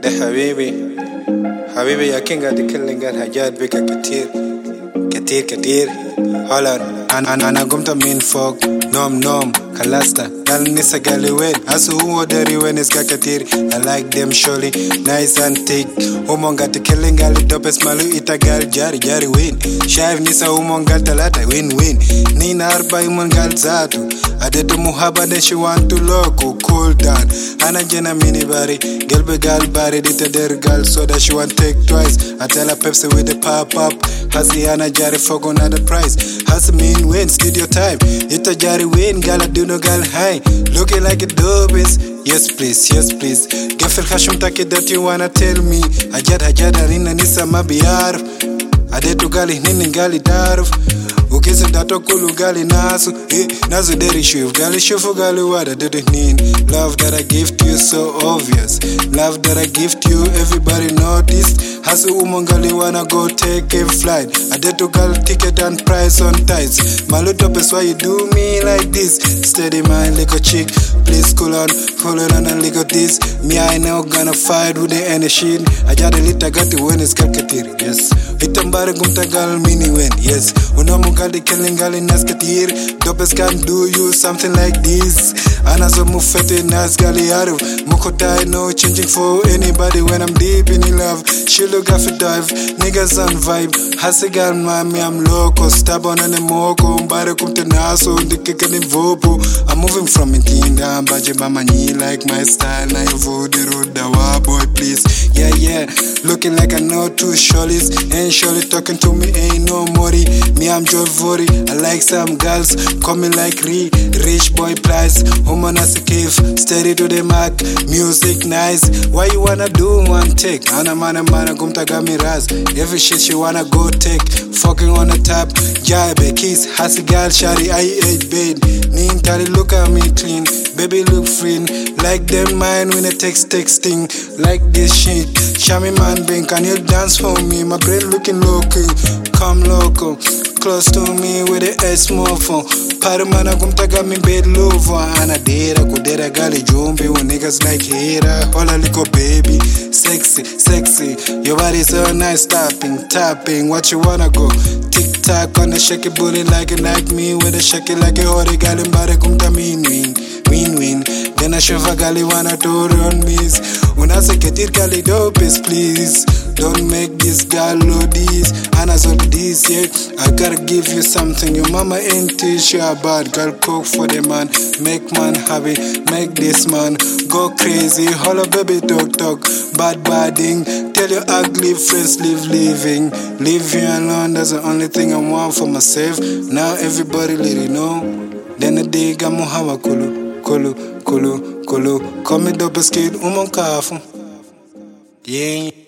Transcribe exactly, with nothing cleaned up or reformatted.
ده حبيبي حبيبي يا كينج هادي كل قال حاجات بك كتير كتير كتير. هلا انا انا انا قمت من فوق نوم نوم خلصت قال نسا قال وين اسو هو داري وين اسكا كتير. I like them surely nice and thick. Umon got the killing قال الدوبس مالو إتا قال جاري جاري وين. شايف نسا umon قال تلاتة وين وين. نينا أربعة umon قال زاتو أدت محبة that she want to loco cool down. أنا جنا mini body قلبي قال باري دي تدير قال so that she want take twice. I tell her Pepsi with the pop up. هسي أنا جاري فوق another price. هسي mean win studio time. إتا جاري وين قال أدونو قال هاي looking like a dopest. Yes please yes please. قفل خشم تاكي that you wanna tell me. هجاد هجاد أرينا نسا ما بيعرف. أدتو قالي هنين قالي تعرف. Ukisi dato kulu gali nasu eh, nasu deri shuf gali shufu gali wada did it mean. Love that I give to you so obvious. Love that I give to you everybody noticed. Hasu umon gali wanna go take a flight. I did to gali ticket and price on tights. Malutopes why you do me like this. Steady my little chick. Please cool on, pull it on a little this. Me I know gonna fight with the energy. I got a little got to win is kalkatiri. Yes. Vitambare gumta gal mini win. Yes. Unamu gali killing gali nas katir. Dopes can do you something like this. Anazo mufete nas gali aru. Mukotai no changing for anybody when I'm deep in love. She look off a dive. Niggas on vibe. Hasigal mami I'm loco. Stubborn and moko. Mbare kumte naso. Ndikike ni vopo. I'm moving from Intinda. Baje mama ni like my style. Na yovo de rodawa boy please. Yeah yeah. Looking like I know two shorties. Ain't surely talking to me ain't no mori. Me I'm Joe Vori. I like some girls. Call me like Ri. Rich boy price. Woman as a cave. Steady to the mark. Music nice. Why you wanna do one take? Ana mana mana gumta gami raz. Every shit she wanna go take. Fucking on the top. Jabe kiss. Hasi gal shari I ate bed. Nin tari look at me clean. Baby look free. Like them mine when I text texting. Like this shit. Shami man bang. Can you dance for me? My brain looking local. Come local. Close to me with the S small phone. Paramana gumtaga mi bed lover. Ana dera kudera gali jumbi. When niggas like hera. Hola liko baby. Sexy, sexy. Your body so nice. Tapping, tapping. What you wanna go? Tick tock on the shake it booty like it like me. With a shake it like a hori gali mbare gumta mean win. Win win. Then I shuva gali wanna do run miss. When I say get it gali dopest please. Don't make this girl load this. Anna so this yeah. I gotta give you something. Your mama ain't teach you about. Girl cook for the man. Make man happy. Make this man go crazy. Holla baby talk talk. Bad badding. Tell your ugly friends live living. Leave you alone. That's the only thing I want for myself. Now everybody let it know. Then the day gamu hawa kulu kulu kulu kulu. Call me double skid umon kafu. Yeah.